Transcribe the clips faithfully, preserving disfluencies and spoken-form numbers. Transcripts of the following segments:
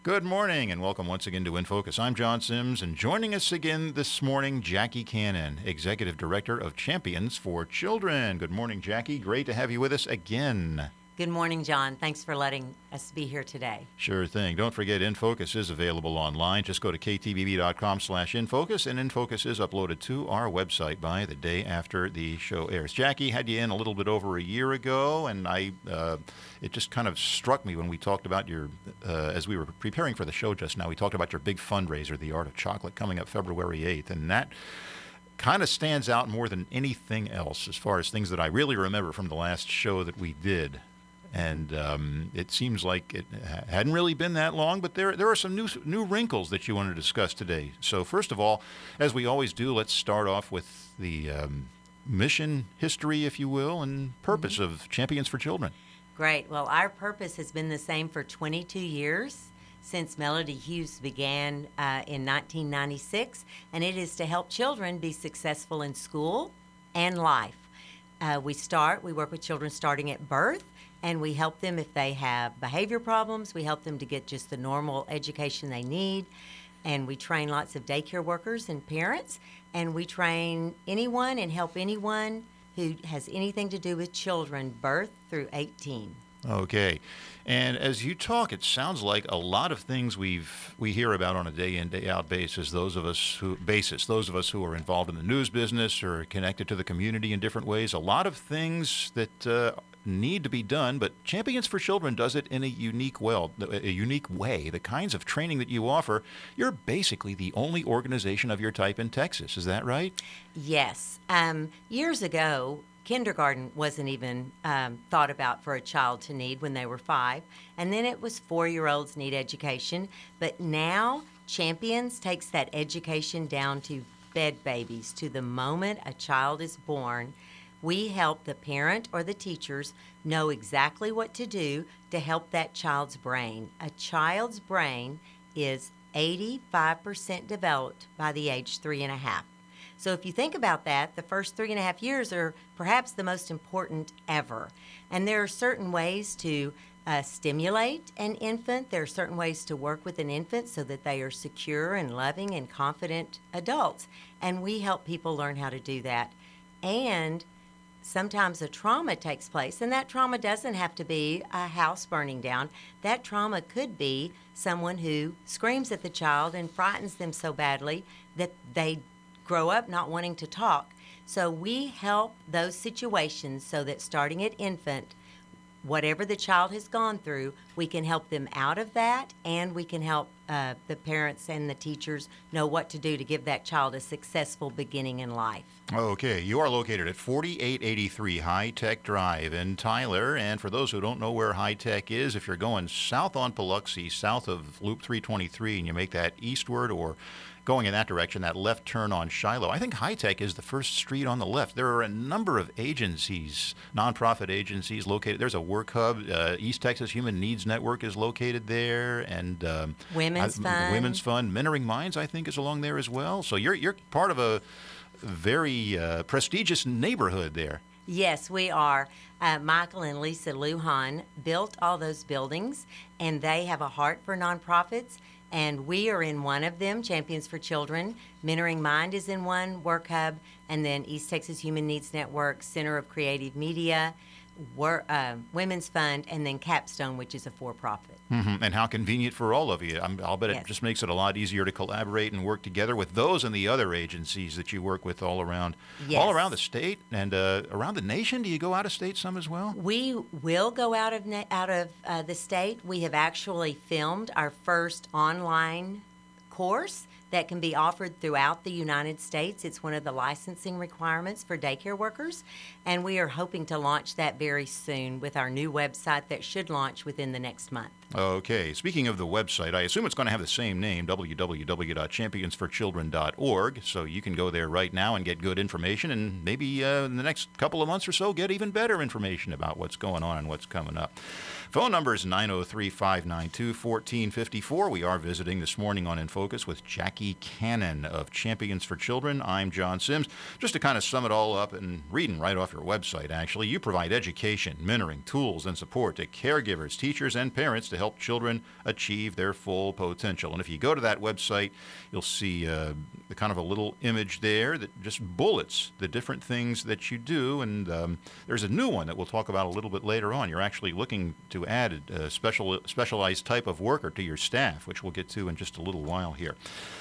Good morning and welcome once again to In Focus. I'm John Sims, and joining us again this morning, Jackie Cannon, Executive Director of Champions for Children. Good morning, Jackie. Great to have you with us again. Good morning, John. Thanks for letting us be here today. Sure thing. Don't forget, InFocus is available online. Just go to k t b b dot com slash InFocus, and InFocus is uploaded to our website by the day after the show airs. Jackie, had you in a little bit over a year ago, and I, uh, it just kind of struck me when we talked about your, uh, as we were preparing for the show just now, we talked about your big fundraiser, The Art of Chocolate, coming up February eighth, and that kind of stands out more than anything else as far as things that I really remember from the last show that we did. And um, it seems like it hadn't really been that long, but there there are some new new wrinkles that you want to discuss today. So first of all, as we always do, let's start off with the um, mission, history, if you will, and purpose mm-hmm. of Champions for Children. Great. Well, our purpose has been the same for twenty-two years, since Melody Hughes began uh, in nineteen ninety-six, and it is to help children be successful in school and life. Uh, we start, we work with children starting at birth, and we help them if they have behavior problems. We help them to get just the normal education they need. And we train lots of daycare workers and parents. And we train anyone and help anyone who has anything to do with children, birth through eighteen. Okay. And as you talk, it sounds like a lot of things we've we hear about on a day in, day out basis, those of us who basis, those of us who are involved in the news business or connected to the community in different ways, a lot of things that uh, need to be done, but Champions for Children does it in a unique well, a unique way. The kinds of training that you offer, you're basically the only organization of your type in Texas. Is that right? Yes. Um, years ago, kindergarten wasn't even um, thought about for a child to need when they were five. And then it was four-year-olds need education. But now Champions takes that education down to bed babies, to the moment a child is born. We help the parent or the teachers know exactly what to do to help that child's brain. A child's brain is eighty-five percent developed by the age three and a half. So if you think about that, the first three and a half years are perhaps the most important ever. And there are certain ways to uh, stimulate an infant. There are certain ways to work with an infant so that they are secure and loving and confident adults. And we help people learn how to do that. And sometimes a trauma takes place, and that trauma doesn't have to be a house burning down. That trauma could be someone who screams at the child and frightens them so badly that they grow up not wanting to talk. So we help those situations so that starting at infant, whatever the child has gone through, we can help them out of that, and we can help uh, the parents and the teachers know what to do to give that child a successful beginning in life. Okay, you are located at forty-eight eighty-three High Tech Drive in Tyler, and for those who don't know where High Tech is, if you're going south on Biloxi, south of Loop three twenty-three, and you make that eastward or going in that direction, that left turn on Shiloh, I think High Tech is the first street on the left. There are a number of agencies, nonprofit agencies located. There's a work hub. Uh, East Texas Human Needs Network is located there, and um, Women's I, Fund. Women's Fund. Mentoring Minds, I think, is along there as well. So you're you're part of a very uh, prestigious neighborhood there. Yes, we are. Uh, Michael and Lisa Lujan built all those buildings, and they have a heart for nonprofits. And we are in one of them, Champions for Children. Mentoring Mind is in one, Work Hub, and then East Texas Human Needs Network, Center of Creative Media, Wor- uh, Women's Fund, and then Capstone, which is a for-profit. Mm-hmm. And how convenient for all of you. I'm, I'll bet Yes. it just makes it a lot easier to collaborate and work together with those and the other agencies that you work with all around, Yes. all around the state and uh, around the nation. Do you go out of state some as well? We will go out of na- out of uh, the state. We have actually filmed our first online course that can be offered throughout the United States. It's one of the licensing requirements for daycare workers, and we are hoping to launch that very soon with our new website that should launch within the next month. Okay. Speaking of the website, I assume it's going to have the same name, w w w dot champions for children dot org, so you can go there right now and get good information, and maybe uh, in the next couple of months or so get even better information about what's going on and what's coming up. Phone number is nine oh three, five nine two, one four five four. We are visiting this morning on In Focus with Jackie Cannon of Champions for Children. I'm John Sims. Just to kind of sum it all up and reading right off your website, actually, you provide education, mentoring, tools, and support to caregivers, teachers, and parents to help children achieve their full potential. And if you go to that website, you'll see uh, the kind of a little image there that just bullets the different things that you do. And um, there's a new one that we'll talk about a little bit later on. You're actually looking to add a special, specialized type of worker to your staff, which we'll get to in just a little while here.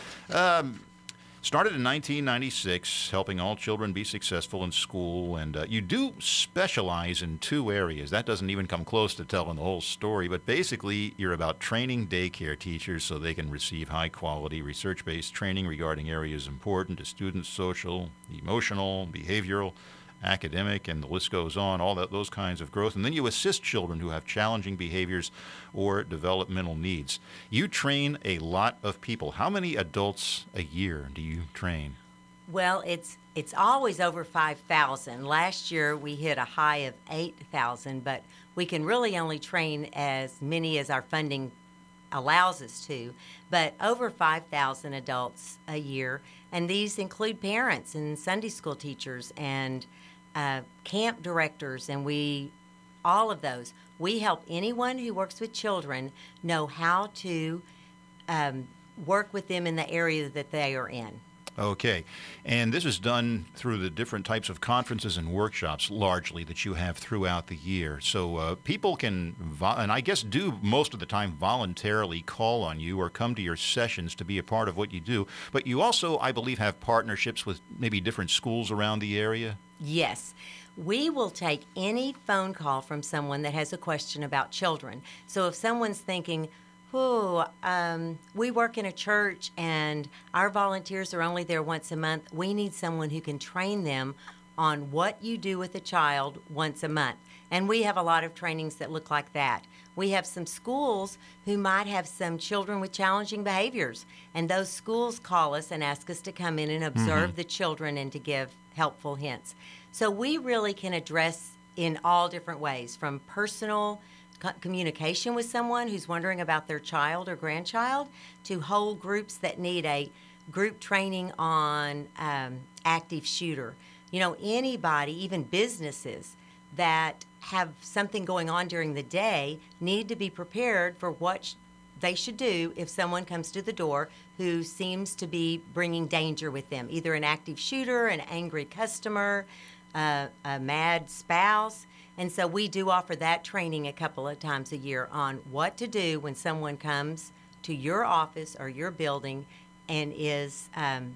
Um, Started in nineteen ninety-six, helping all children be successful in school, and uh, you do specialize in two areas. That doesn't even come close to telling the whole story, but basically you're about training daycare teachers so they can receive high-quality, research-based training regarding areas important to students' social, emotional, behavioral, academic, and the list goes on, all that, those kinds of growth. And then you assist children who have challenging behaviors or developmental needs. You train a lot of people. How many adults a year do you train? Well, it's it's always over five thousand. Last year we hit a high of eight thousand, but we can really only train as many as our funding allows us to, but over five thousand adults a year. And these include parents and Sunday school teachers and uh, camp directors, and we, all of those. We help anyone who works with children know how to um, work with them in the area that they are in. Okay. And this is done through the different types of conferences and workshops, largely, that you have throughout the year. So uh, people can, vo- and I guess do most of the time, voluntarily call on you or come to your sessions to be a part of what you do. But you also, I believe, have partnerships with maybe different schools around the area? Yes. We will take any phone call from someone that has a question about children. So if someone's thinking, oh, um, we work in a church and our volunteers are only there once a month, we need someone who can train them on what you do with a child once a month. And we have a lot of trainings that look like that. We have some schools who might have some children with challenging behaviors, and those schools call us and ask us to come in and observe mm-hmm. the children and to give helpful hints. So we really can address in all different ways, from personal co- communication with someone who's wondering about their child or grandchild, to whole groups that need a group training on um, active shooter. You know, anybody, even businesses that have something going on during the day, need to be prepared for what sh- they should do if someone comes to the door who seems to be bringing danger with them, either an active shooter, an angry customer, uh, a mad spouse. And so we do offer that training a couple of times a year on what to do when someone comes to your office or your building and is um,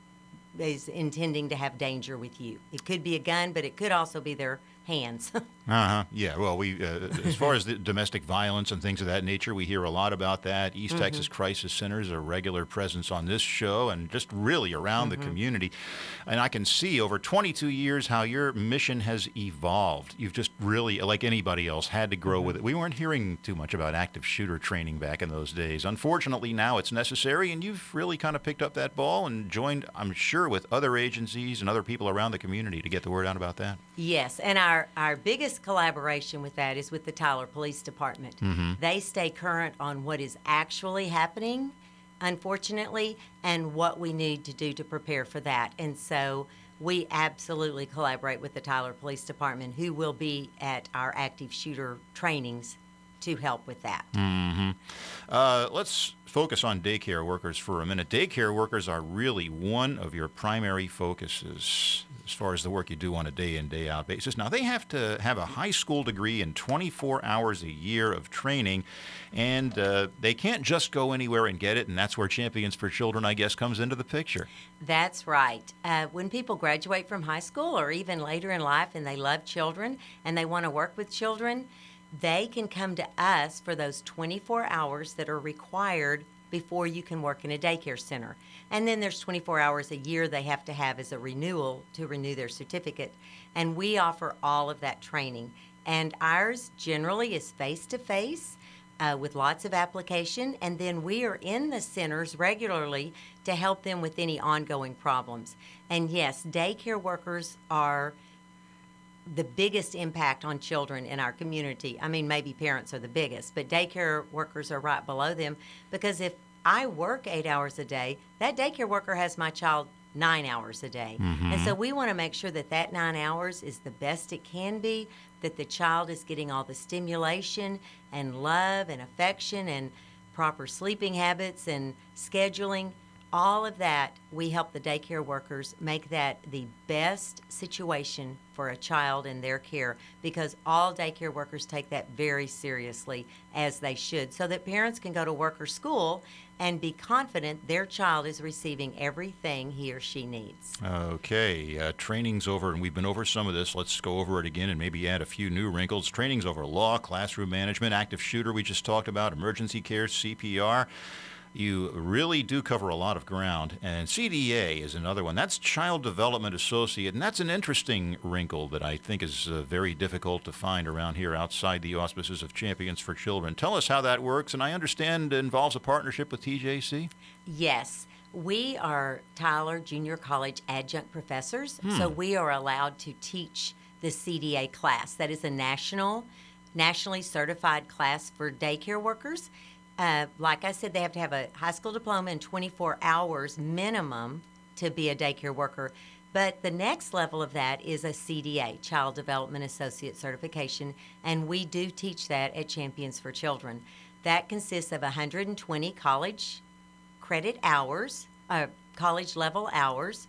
is intending to have danger with you. It could be a gun, but it could also be their hands. Uh-huh. Yeah, well, we uh, as far as the domestic violence and things of that nature, we hear a lot about that. East mm-hmm. Texas Crisis Center is a regular presence on this show and just really around mm-hmm. the community. And I can see over twenty-two years how your mission has evolved. You've just really, like anybody else, had to grow mm-hmm. with it. We weren't hearing too much about active shooter training back in those days. Unfortunately, now it's necessary, and you've really kind of picked up that ball and joined, I'm sure, with other agencies and other people around the community to get the word out about that. Yes, and our, our biggest collaboration with that is with the Tyler Police Department. Mm-hmm. They stay current on what is actually happening, unfortunately, and what we need to do to prepare for that. And so we absolutely collaborate with the Tyler Police Department, who will be at our active shooter trainings to help with that. Mm-hmm. Uh, let's focus on daycare workers for a minute. Daycare workers are really one of your primary focuses as far as the work you do on a day-in, day-out basis. Now, they have to have a high school degree and twenty-four hours a year of training, and uh, they can't just go anywhere and get it, and that's where Champions for Children, I guess, comes into the picture. That's right. Uh, when people graduate from high school or even later in life and they love children and they want to work with children, they can come to us for those twenty-four hours that are required before you can work in a daycare center. And then there's twenty-four hours a year they have to have as a renewal to renew their certificate. And we offer all of that training. And ours generally is face-to-face uh, with lots of application. And then we are in the centers regularly to help them with any ongoing problems. And yes, daycare workers are the biggest impact on children in our community. I mean, maybe parents are the biggest, but daycare workers are right below them, because if I work eight hours a day, that daycare worker has my child nine hours a day. Mm-hmm. And so we want to make sure that that nine hours is the best it can be, that the child is getting all the stimulation and love and affection and proper sleeping habits and scheduling. All of that, we help the daycare workers make that the best situation for a child in their care, because all daycare workers take that very seriously, as they should, so that parents can go to work or school and be confident their child is receiving everything he or she needs. Okay, uh, training's over, and we've been over some of this. Let's go over it again and maybe add a few new wrinkles. Training's over law, classroom management, active shooter we just talked about, emergency care, C P R. You really do cover a lot of ground. And C D A is another one. That's Child Development Associate, and that's an interesting wrinkle that I think is uh, very difficult to find around here outside the auspices of Champions for Children. Tell us how that works, and I understand it involves a partnership with T J C? Yes. We are Tyler Junior College adjunct professors, Hmm. so we are allowed to teach the C D A class. That is a national, nationally certified class for daycare workers. Uh, like I said, they have to have a high school diploma and twenty-four hours minimum to be a daycare worker. But the next level of that is a C D A, Child Development Associate Certification, and we do teach that at Champions for Children. That consists of one hundred twenty college credit hours, uh, college level hours,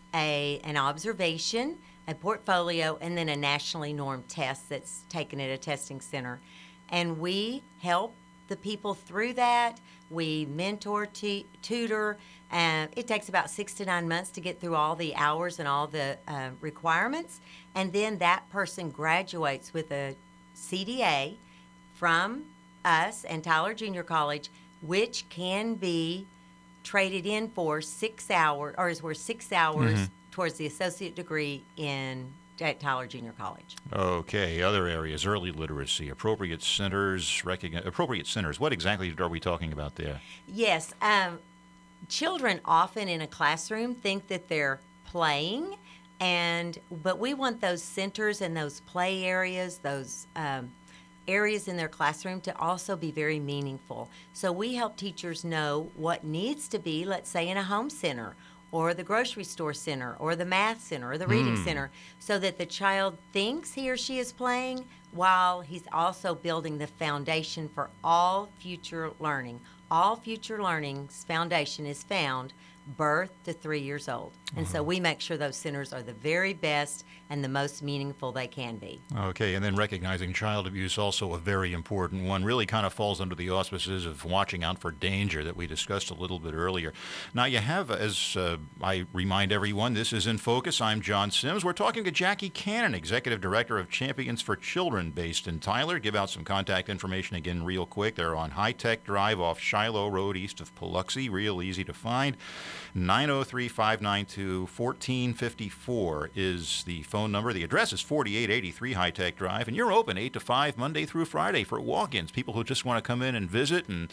a an observation, a portfolio, and then a nationally normed test that's taken at a testing center. And we help the people through that. We mentor, t- tutor, and it takes about six to nine months to get through all the hours and all the uh, requirements. And then that person graduates with a C D A from us and Tyler Junior College, which can be traded in for six hours, or is worth six hours Mm-hmm. towards the associate degree in at Tyler Junior College. Okay, other areas, early literacy, appropriate centers, recogni- appropriate centers. What exactly are we talking about there? Yes, um, children often in a classroom think that they're playing, and but we want those centers and those play areas, those um, areas in their classroom to also be very meaningful. So we help teachers know what needs to be, let's say, in a home center or the grocery store center or the math center or the reading Hmm. center, so that the child thinks he or she is playing while he's also building the foundation for all future learning. All future learning's foundation is found birth to three years old. And so we make sure those centers are the very best and the most meaningful they can be. Okay, and then recognizing child abuse, also a very important one, really kind of falls under the auspices of watching out for danger that we discussed a little bit earlier. Now, you have, as uh, I remind everyone, this is In Focus. I'm John Sims. We're talking to Jackie Cannon, Executive Director of Champions for Children based in Tyler. Give out some contact information again real quick. They're on High Tech Drive off Shiloh Road east of Paluxy, real easy to find. nine oh three, five nine two, one four five four is the phone number. The address is forty-eight eighty-three High Tech Drive, and you're open eight to five Monday through Friday for walk-ins, people who just want to come in and visit and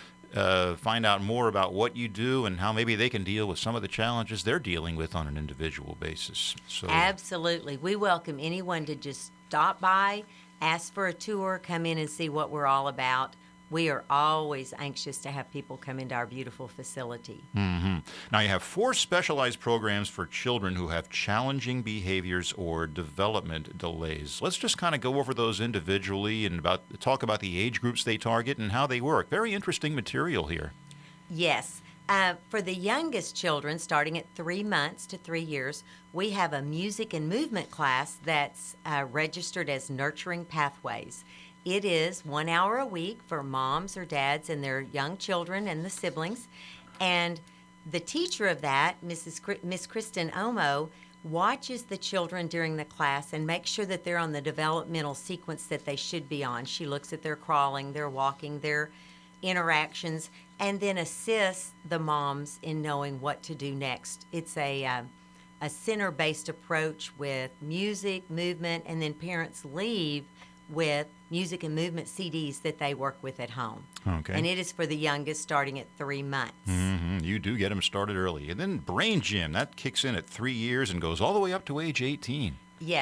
uh, find out more about what you do and how maybe they can deal with some of the challenges they're dealing with on an individual basis. So, Absolutely. We welcome anyone to just stop by, ask for a tour, come in and see what we're all about. We are always anxious to have people come into our beautiful facility. hmm Now, you have four specialized programs for children who have challenging behaviors or development delays. Let's just kind of go over those individually and about talk about the age groups they target and how they work. Very interesting material here. Yes. Uh, for the youngest children, starting at three months to three years, we have a music and movement class that's uh, registered as Nurturing Pathways. It is one hour a week for moms or dads and their young children and the siblings. And the teacher of that, Missus Cri- Miss Kristen Omo, watches the children during the class and makes sure that they're on the developmental sequence that they should be on. She looks at their crawling, their walking, their interactions, and then assists the moms in knowing what to do next. It's a uh, a center-based approach with music, movement, and then parents leave with music and movement C Ds that they work with at home. Okay. And it is for the youngest starting at three months. hmm You do get them started early. And then Brain Gym, that kicks in at three years and goes all the way up to age eighteen. Yes.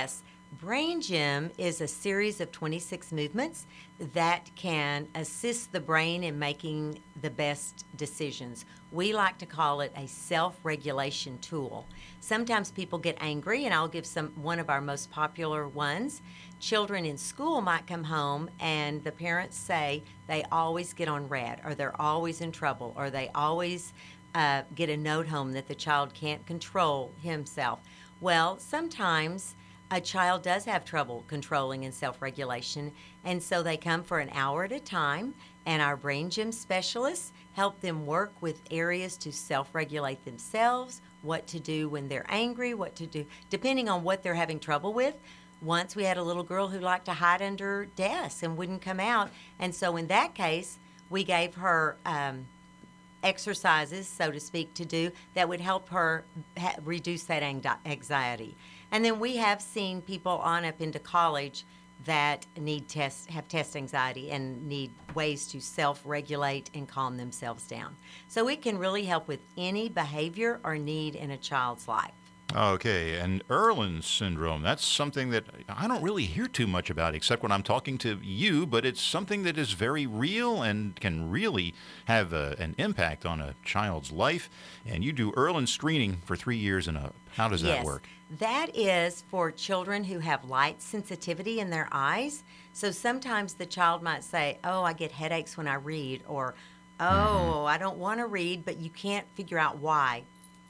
Brain Gym is a series of twenty-six movements that can assist the brain in making the best decisions. We like to call it a self-regulation tool. Sometimes people get angry, and I'll give some one of our most popular ones. Children in school might come home and the parents say they always get on red, or they're always in trouble, or they always uh, get a note home that the child can't control himself. Well, sometimes a child does have trouble controlling and self-regulation, and so they come for an hour at a time, and our Brain Gym specialists help them work with areas to self-regulate themselves, what to do when they're angry, what to do, depending on what they're having trouble with. Once we had a little girl who liked to hide under desks and wouldn't come out, and so in that case, we gave her um, exercises, so to speak, to do that would help her ha- reduce that anxiety. And then we have seen people on up into college that need test, have test anxiety and need ways to self-regulate and calm themselves down. So it can really help with any behavior or need in a child's life. Okay, and Irlen syndrome, that's something that I don't really hear too much about except when I'm talking to you, but it's something that is very real and can really have a, an impact on a child's life. And you do Irlen screening for three years and up. How does that Yes, work? that is for children who have light sensitivity in their eyes. So sometimes the child might say, oh, I get headaches when I read, or, oh, Mm-hmm. I don't want to read, but you can't figure out why.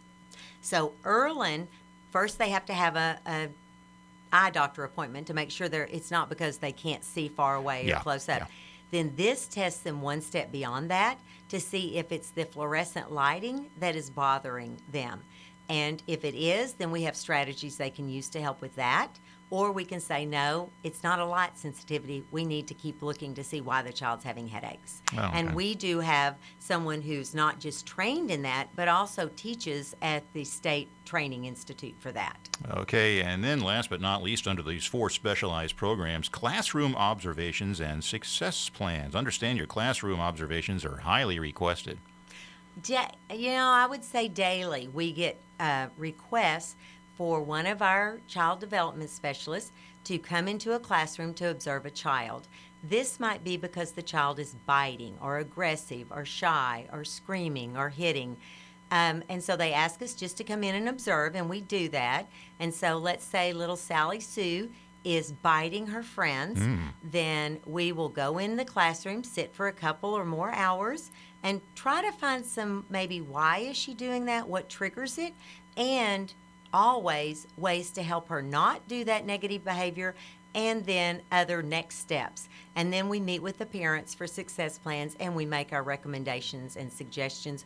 So Irlen, first they have to have a, a eye doctor appointment to make sure they're, it's not because they can't see far away or Yeah, close up. yeah. Then this tests them one step beyond that to see if it's the fluorescent lighting that is bothering them. And if it is, then we have strategies they can use to help with that. Or we can say, no, it's not a light sensitivity. We need to keep looking to see why the child's having headaches. Oh, okay. And we do have someone who's not just trained in that, but also teaches at the State Training Institute for that. Okay, and then last but not least, under these four specialized programs, classroom observations and success plans. Understand your classroom observations are highly requested. Da- you know, I would say daily we get uh, requests for one of our child development specialists to come into a classroom to observe a child. This might be because the child is biting or aggressive or shy or screaming or hitting. Um, and so they ask us just to come in and observe, and we do that. And so let's say little Sally Sue is biting her friends, Mm. then we will go in the classroom, sit for a couple or more hours, and try to find some maybe why is she doing that, what triggers it, and always ways to help her not do that negative behavior, and then other next steps. And then we meet with the parents for success plans, and we make our recommendations and suggestions,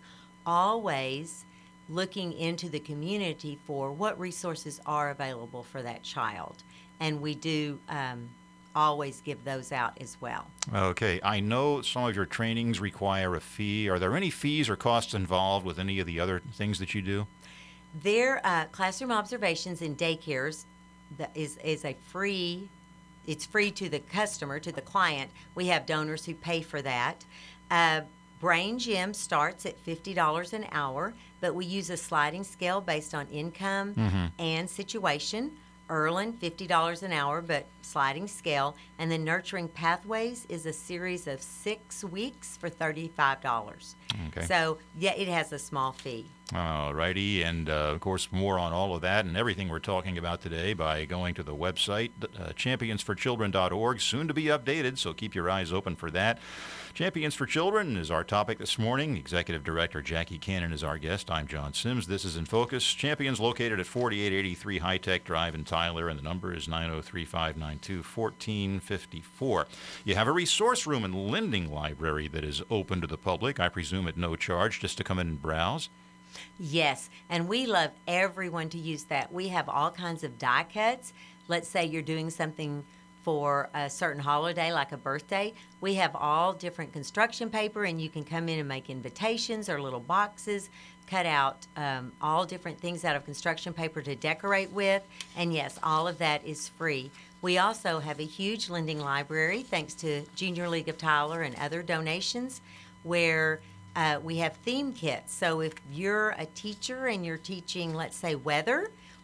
always looking into the community for what resources are available for that child. And we do um, always give those out as well. Okay, I know some of your trainings require a fee. Are there any fees or costs involved with any of the other things that you do? Their uh, classroom observations in daycares that is is a free. It's free to the customer, to the client. We have donors who pay for that. Uh, Brain Gym starts at fifty dollars an hour, but we use a sliding scale based on income Mm-hmm. and situation. Irlen, fifty dollars an hour, but sliding scale. And then Nurturing Pathways is a series of six weeks for thirty-five dollars. Okay. So, yeah, it has a small fee. All righty, and uh, of course, more on all of that and everything we're talking about today by going to the website, uh, champions for children dot org, soon to be updated, so keep your eyes open for that. Champions for Children is our topic this morning. Executive Director Jackie Cannon is our guest. I'm John Sims. This is In Focus. Champions located at forty-eight eighty-three High Tech Drive in Tyler, and the number is nine oh three, five nine two, one four five four. You have a resource room and lending library that is open to the public, I presume at no charge, just to come in and browse. Yes, and we love everyone to use that. We have all kinds of die cuts. Let's say you're doing something for a certain holiday, like a birthday. We have all different construction paper, and you can come in and make invitations or little boxes, cut out um, all different things out of construction paper to decorate with. And yes, all of that is free. We also have a huge lending library, thanks to Junior League of Tyler and other donations, where uh, we have theme kits. So if you're a teacher and you're teaching, let's say, weather,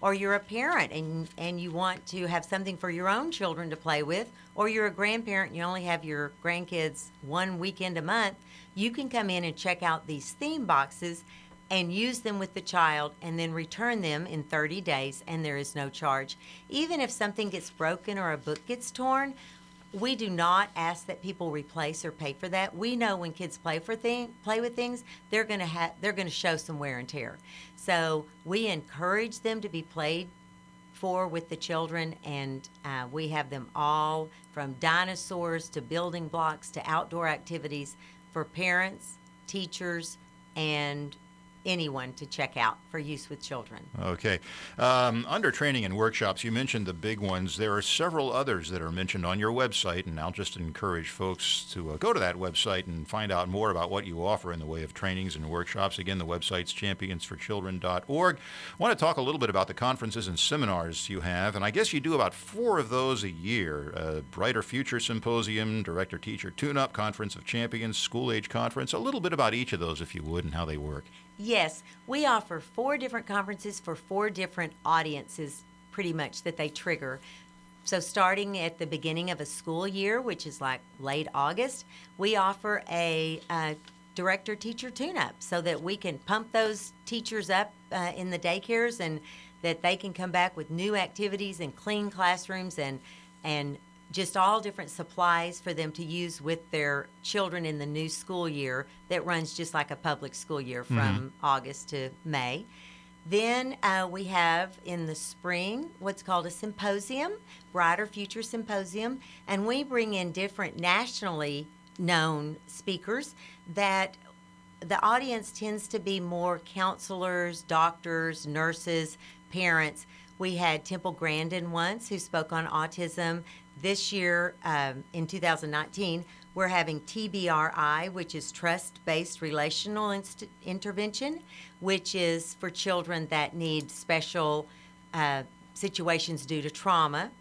or you're a parent and, and you want to have something for your own children to play with, or you're a grandparent and you only have your grandkids one weekend a month, you can come in and check out these theme boxes and use them with the child and then return them in thirty days, and there is no charge. Even if something gets broken or a book gets torn, we do not ask that people replace or pay for that. We know when kids play for thing, play with things, they're going to have they're going to show some wear and tear. So we encourage them to be played for with the children, and uh, we have them all from dinosaurs to building blocks to outdoor activities for parents, teachers, and anyone to check out for use with children. Okay. Um, under training and workshops, you mentioned the big ones. There are several others that are mentioned on your website, and I'll just encourage folks to uh, go to that website and find out more about what you offer in the way of trainings and workshops. Again, the website's champions for children dot org. I want to talk a little bit about the conferences and seminars you have, and I guess you do about four of those a year. Uh, Brighter Future Symposium, Director-Teacher Tune-Up, Conference of Champions, School Age Conference. A little bit about each of those, if you would, and how they work. Yes, we offer four different conferences for four different audiences, pretty much, that they trigger. So starting at the beginning of a school year, which is like late August, we offer a uh, director-teacher tune-up so that we can pump those teachers up uh, in the daycares, and that they can come back with new activities and clean classrooms and and just all different supplies for them to use with their children in the new school year that runs just like a public school year from mm-hmm. August to May. Then uh, we have in the spring what's called a symposium, Brighter Future Symposium, and we bring in different nationally known speakers that the audience tends to be more counselors, doctors, nurses, parents. We had Temple Grandin once who spoke on autism. This year, um, in two thousand nineteen, we're having T B R I, which is Trust-Based Relational Inst- Intervention, which is for children that need special uh, situations due to trauma.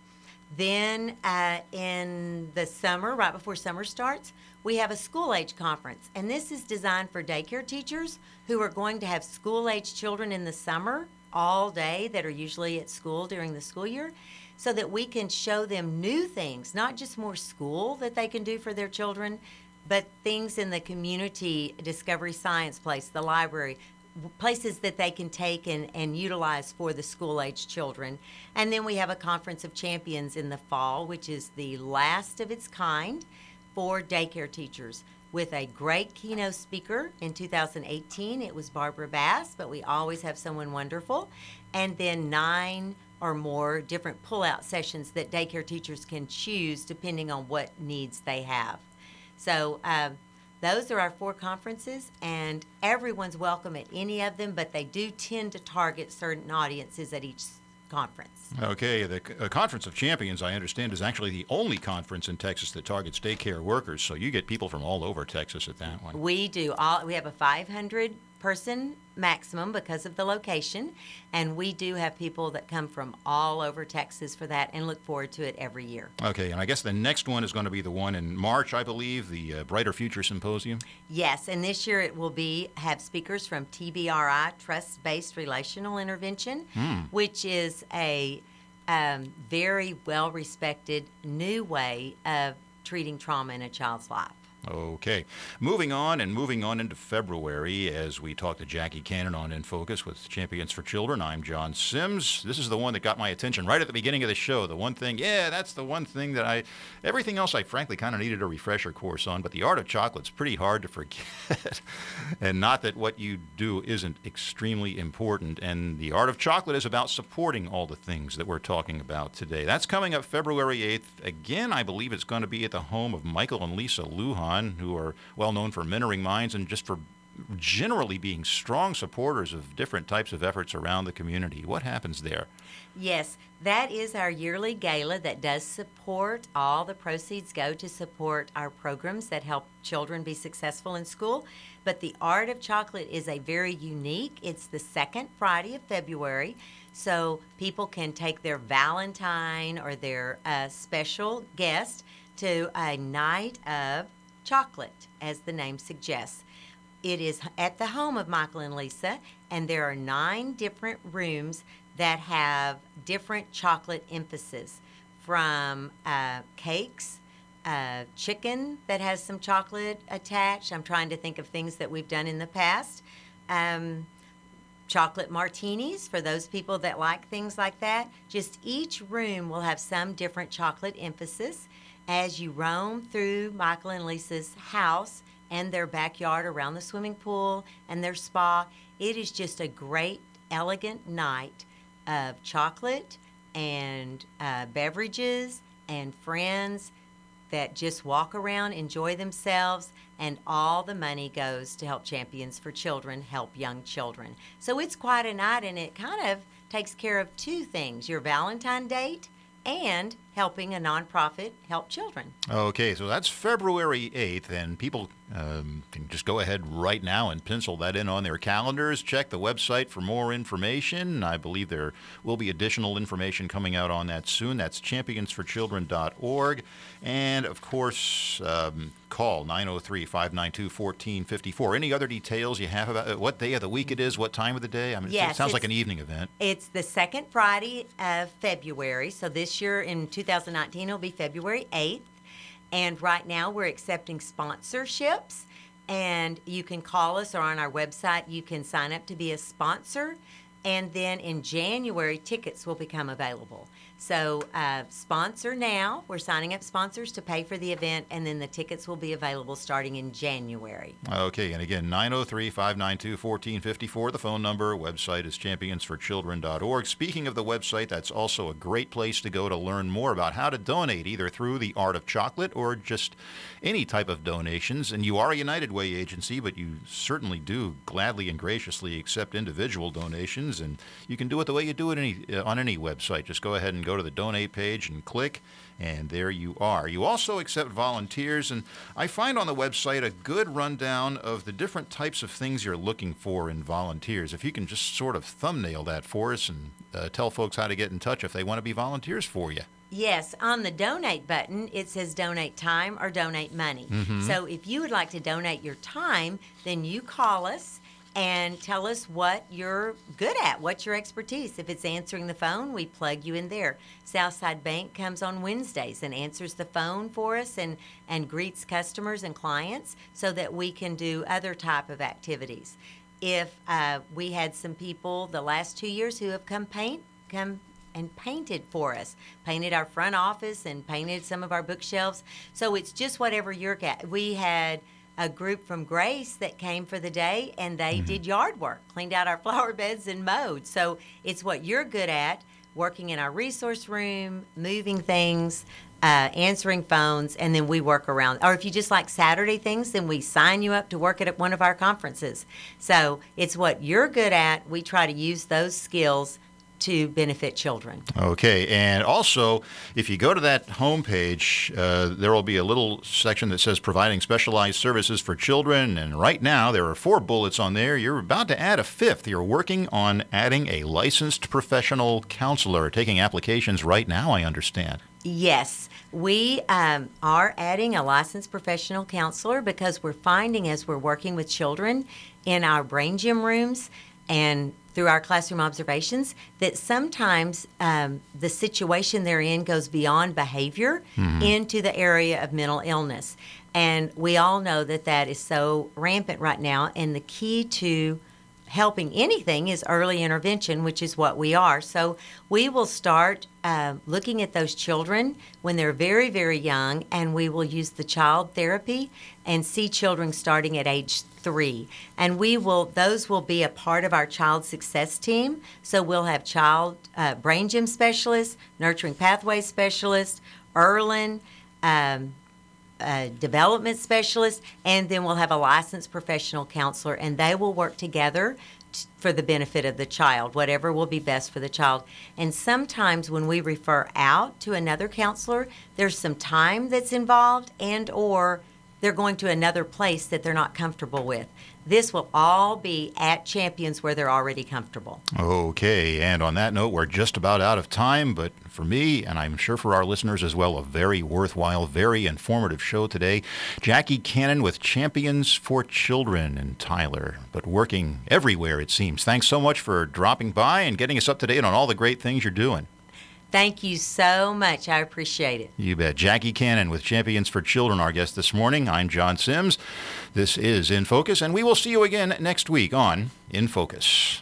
Then uh, in the summer, right before summer starts, we have a school-age conference. And this is designed for daycare teachers who are going to have school-age children in the summer all day that are usually at school during the school year, so that we can show them new things, not just more school that they can do for their children, but things in the community, Discovery Science Place, the library, places that they can take and, and utilize for the school-age children. And then we have a Conference of Champions in the fall, which is the last of its kind for daycare teachers, with a great keynote speaker. In two thousand eighteen, it was Barbara Bass, but we always have someone wonderful. And then nine or more different pull-out sessions that daycare teachers can choose depending on what needs they have. So uh, those are our four conferences, and everyone's welcome at any of them, but they do tend to target certain audiences at each conference. Okay, the uh, Conference of Champions, I understand, is actually the only conference in Texas that targets daycare workers, so you get people from all over Texas at that one. We do. All, we have a five hundred person maximum because of the location, and we do have people that come from all over Texas for that and look forward to it every year. Okay, and I guess the next one is going to be the one in March, I believe, the uh, Brighter Future Symposium. Yes, and this year it will be have speakers from T B R I, Trust-Based Relational Intervention, mm. which is a um, very well-respected new way of treating trauma in a child's life. Okay. Moving on and moving on into February as we talk to Jackie Cannon on In Focus with Champions for Children. I'm John Sims. This is the one that got my attention right at the beginning of the show. The one thing, yeah, that's the one thing that I, everything else I frankly kind of needed a refresher course on, but the art of chocolate's pretty hard to forget. And not that what you do isn't extremely important. And the art of chocolate is about supporting all the things that we're talking about today. That's coming up February eighth. Again, I believe it's going to be at the home of Michael and Lisa Lujan, who are well known for mentoring minds and just for generally being strong supporters of different types of efforts around the community. What happens there? Yes, that is our yearly gala that does support. All the proceeds go to support our programs that help children be successful in school. But the Art of Chocolate is a very unique, it's the second Friday of February, so people can take their Valentine or their uh, special guest to a night of chocolate, as the name suggests. It is at the home of Michael and Lisa, and there are nine different rooms that have different chocolate emphasis, from uh, cakes, uh, chicken that has some chocolate attached. I'm trying to think of things that we've done in the past. Um, chocolate martinis for those people that like things like that. Just each room will have some different chocolate emphasis. As you roam through Michael and Lisa's house and their backyard around the swimming pool and their spa, it is just a great, elegant night of chocolate and uh, beverages and friends that just walk around, enjoy themselves, and all the money goes to help Champions for Children help young children. So it's quite a night, and it kind of takes care of two things: your Valentine date and helping a nonprofit help children. Okay, so that's February eighth, and people um, can just go ahead right now and pencil that in on their calendars. Check the website for more information. I believe there will be additional information coming out on that soon. That's champions for children dot org. And, of course, um, call nine oh three, five nine two, one four five four. Any other details you have about what day of the week it is, what time of the day? I mean, Yes, it sounds like it's- an evening event. It's the second Friday of February. So this year in two thousand nineteen, it'll be February eighth. And right now we're accepting sponsorships. And you can call us, or on our website you can sign up to be a sponsor. And then in January, tickets will become available. So uh, sponsor now. We're signing up sponsors to pay for the event, and then the tickets will be available starting in January. Okay, and again, nine oh three, five nine two, one four five four, the phone number. Website is champions for children dot org. Speaking of the website, that's also a great place to go to learn more about how to donate, either through the Art of Chocolate or just any type of donations. And you are a United Way agency, but you certainly do gladly and graciously accept individual donations, and you can do it the way you do it any, uh, on any website. Just go ahead and go to the donate page and click, and there you are. You also accept volunteers, and I find on the website a good rundown of the different types of things you're looking for in volunteers. If you can just sort of thumbnail that for us and uh, tell folks how to get in touch if they want to be volunteers for you. Yes, on the donate button, it says donate time or donate money. Mm-hmm. So if you would like to donate your time, then you call us and tell us what you're good at, what's your expertise. If it's answering the phone, we plug you in there. Southside Bank comes on Wednesdays and answers the phone for us and, and greets customers and clients so that we can do other type of activities. If uh, we had some people the last two years who have come paint, come and painted for us, painted our front office and painted some of our bookshelves. So it's just whatever you're at. We had a group from Grace that came for the day, and they mm-hmm. did yard work, cleaned out our flower beds and mowed. So it's what you're good at, working in our resource room, moving things, uh, answering phones, and then we work around. Or if you just like Saturday things, then we sign you up to work at one of our conferences. So it's what you're good at. We try to use those skills to benefit children. Okay, and also, if you go to that homepage, uh, there will be a little section that says providing specialized services for children, and right now there are four bullets on there. You're about to add a fifth. You're working on adding a licensed professional counselor, taking applications right now, I understand. Yes, we um, are adding a licensed professional counselor because we're finding as we're working with children in our brain gym rooms and through our classroom observations that sometimes um, the situation they're in goes beyond behavior mm-hmm. into the area of mental illness. And we all know that that is so rampant right now. And the key to helping anything is early intervention, which is what we are. So we will start uh, looking at those children when they're very, very young, and we will use the child therapy and see children starting at age three. And we will; those will be a part of our child success team. So we'll have child uh, brain gym specialists, nurturing pathway specialists, Erlin, um, uh, development specialist, and then we'll have a licensed professional counselor, and they will work together t- for the benefit of the child, whatever will be best for the child. And sometimes when we refer out to another counselor, there's some time that's involved and or they're going to another place that they're not comfortable with. This will all be at Champions where they're already comfortable. Okay, and on that note, we're just about out of time, but for me, and I'm sure for our listeners as well, a very worthwhile, very informative show today. Jackie Cannon with Champions for Children in Tyler, but working everywhere, it seems. Thanks so much for dropping by and getting us up to date on all the great things you're doing. Thank you so much. I appreciate it. You bet. Jackie Cannon with Champions for Children, our guest this morning. I'm John Sims. This is In Focus, and we will see you again next week on In Focus.